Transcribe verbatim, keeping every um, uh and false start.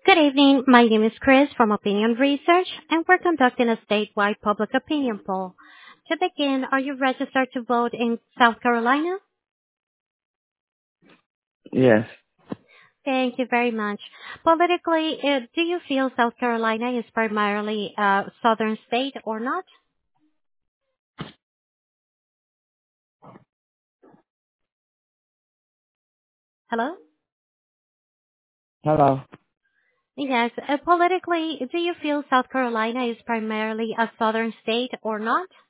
Good evening. My name is Chris from Opinion Research, and we're conducting a statewide public opinion poll. To begin, are you registered to vote in South Carolina? Yes. Thank you very much. Politically, uh, do you feel South Carolina is primarily a southern state or not? Hello? Hello. Yes. Uh, politically, do you feel South Carolina is primarily a southern state or not?